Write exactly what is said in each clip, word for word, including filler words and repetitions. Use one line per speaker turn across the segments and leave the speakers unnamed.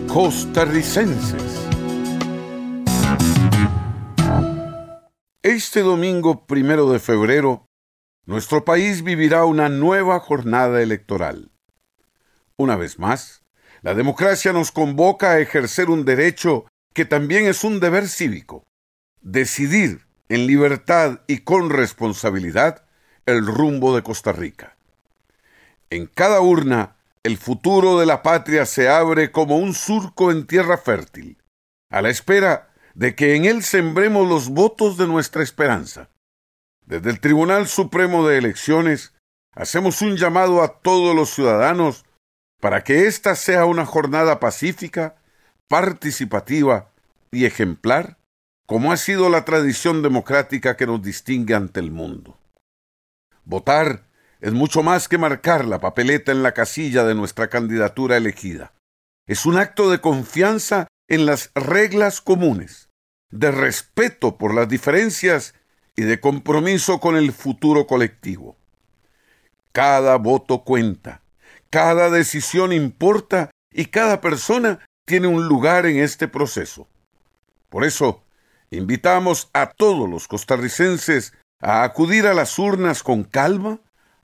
costarricenses. Este domingo primero de febrero, nuestro país vivirá una nueva jornada electoral. Una vez más, la democracia nos convoca a ejercer un derecho que también es un deber cívico: decidir en libertad y con responsabilidad el rumbo de Costa Rica. En cada urna, el futuro de la patria se abre como un surco en tierra fértil, a la espera de que en él sembremos los votos de nuestra esperanza. Desde el Tribunal Supremo de Elecciones, hacemos un llamado a todos los ciudadanos para que esta sea una jornada pacífica, participativa y ejemplar, como ha sido la tradición democrática que nos distingue ante el mundo. Votar es mucho más que marcar la papeleta en la casilla de nuestra candidatura elegida. Es un acto de confianza en las reglas comunes, de respeto por las diferencias y de compromiso con el futuro colectivo. Cada voto cuenta, cada decisión importa y cada persona tiene un lugar en este proceso. Por eso, invitamos a todos los costarricenses a acudir a las urnas con calma,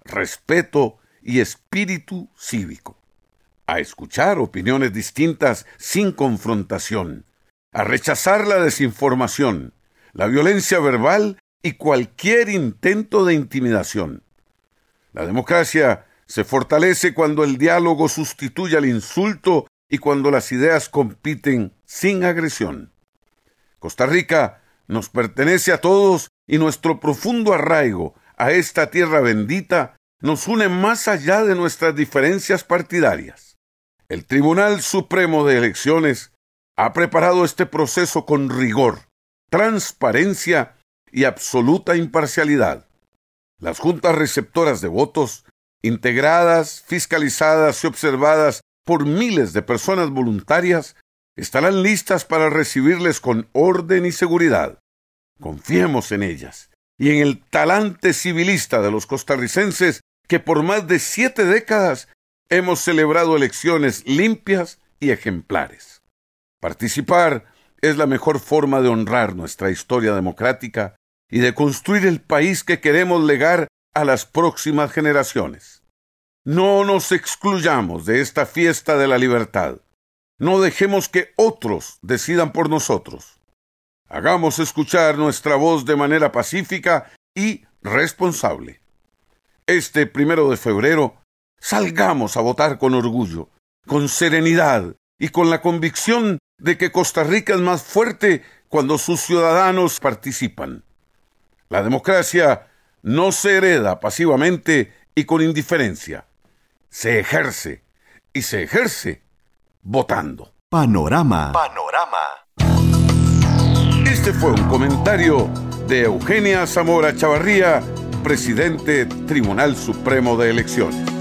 respeto y espíritu cívico, a escuchar opiniones distintas sin confrontación, a rechazar la desinformación, la violencia verbal y cualquier intento de intimidación. La democracia se fortalece cuando el diálogo sustituye al insulto y cuando las ideas compiten sin agresión. Costa Rica nos pertenece a todos y nuestro profundo arraigo a esta tierra bendita nos une más allá de nuestras diferencias partidarias. El Tribunal Supremo de Elecciones ha preparado este proceso con rigor, transparencia y absoluta imparcialidad. Las juntas receptoras de votos, integradas, fiscalizadas y observadas por miles de personas voluntarias, estarán listas para recibirles con orden y seguridad. Confiemos en ellas y en el talante civilista de los costarricenses que por más de siete décadas hemos celebrado elecciones limpias y ejemplares. Participar es la mejor forma de honrar nuestra historia democrática y de construir el país que queremos legar a las próximas generaciones. No nos excluyamos de esta fiesta de la libertad. No dejemos que otros decidan por nosotros. Hagamos escuchar nuestra voz de manera pacífica y responsable. Este primero de febrero, salgamos a votar con orgullo, con serenidad y con la convicción de que Costa Rica es más fuerte cuando sus ciudadanos participan. La democracia no se hereda pasivamente y con indiferencia. Se ejerce, y se ejerce votando.
Panorama. Panorama.
Este fue un comentario de Eugenia Zamora Chavarría, presidente Tribunal Supremo de Elecciones.